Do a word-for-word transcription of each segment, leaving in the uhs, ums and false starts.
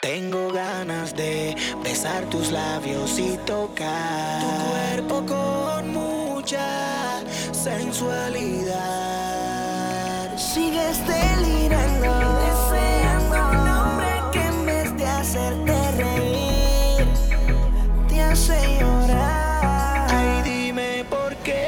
Tengo ganas de besar tus labios y tocar tu cuerpo con mucha sensualidad. Sigues delirando, deseando un hombre que en vez de hacerte reír, te hace llorar. Ay, dime por qué.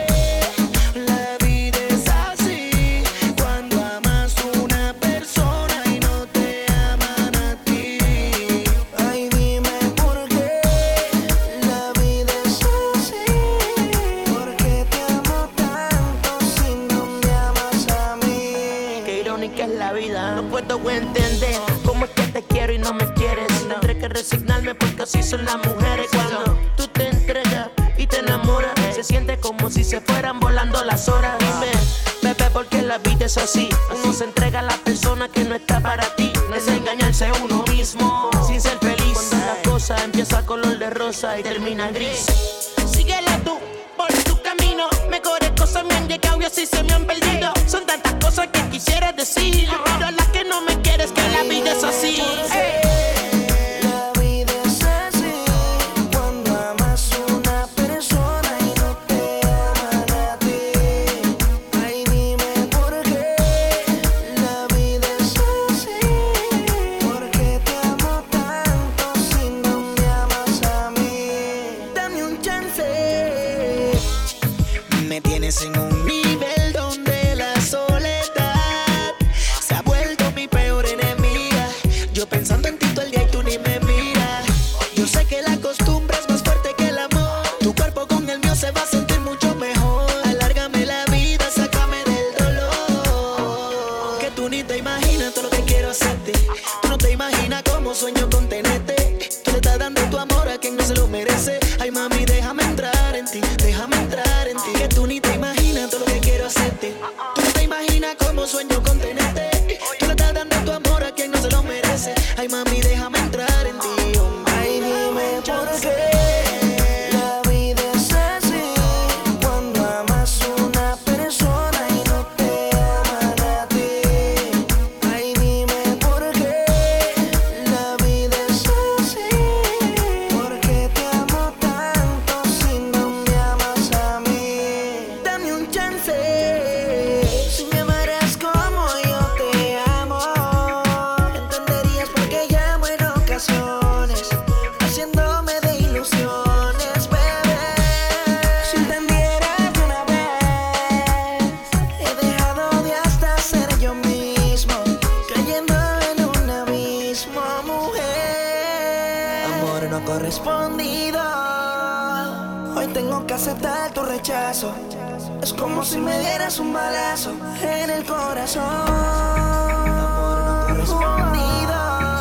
No puedo entender cómo es que te quiero y no me quieres. Tendré que resignarme porque así son las mujeres. Cuando tú te entregas y te enamoras, se siente como si se fueran volando las horas. Dime, bebé, ¿por qué la vida es así? Uno se entrega a la persona que no está para ti. Es engañarse a uno mismo sin ser feliz. Cuando la cosa empieza color de rosa y termina gris. Síguela tú por tu camino. Mejores cosas me han llegado y así se me han perdido. Son tantas cosas que quisiera decir, pero las que no me quieres, que la vida es así. Hey. La vida es así, cuando amas una persona y no te aman a ti. Ay, dime por qué. La vida es así, porque te amo tanto si no me amas a mí. Dame un chance. Me tienes en un nivel donde la soledad se ha vuelto mi peor enemiga. Yo pensando en ti todo el día y tú ni me miras. Yo sé que la costumbre es más fuerte que el amor. Tu cuerpo con el mío se va a sentir mucho mejor. Alárgame la vida, sácame del dolor. Que tú ni te imaginas todo lo que quiero hacerte. Tú no te imaginas cómo sueño con tenerte. Tú le estás dando tu amor a quien no se lo merece. Ay, mami, déjame entrar en ti, déjame entrar en ti. Que tú ni te imaginas todo lo que quiero hacerte. Tú no te imaginas cómo sueño con tenerte. Tú le estás dando tu amor a quien no se lo merece. Ay, mami, déjame entrar en ti, oh, ay, dime por qué. La vida es así, cuando amas una persona y no te aman a ti. Ay, dime por qué. La vida es así, porque te amo tanto si no me amas a mí. Dame un chance. Si me amaras como yo te amo, entenderías por qué llamo en ocasiones, haciéndome de ilusiones, bebé. Si entendieras de una vez, he dejado de hasta ser yo mismo, cayendo en un abismo, mujer. Amor no correspondido, hoy tengo que aceptar tu rechazo. Es como si me dieras un balazo en el corazón. Amor no correspondido,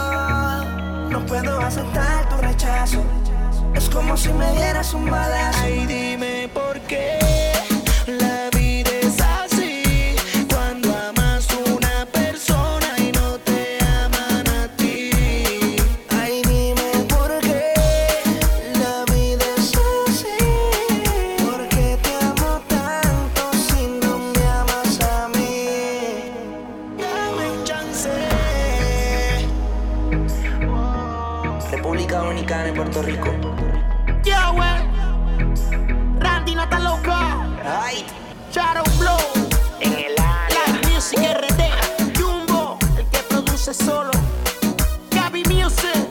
no puedo aceptar tu rechazo. Es como si me dieras un balazo. Ay, dime por qué. La vida es así, cuando amas una persona y no te aman a ti. Ay, dime por qué. La vida es así, porque te amo tanto si no me amas a mí. Dame un chance. República Dominicana y Puerto Rico. Yo, wey. Randy no está loca. Right. Shadow Flow. En el área. Live Music R D. Jumbo, el que produce solo. Gaby Music.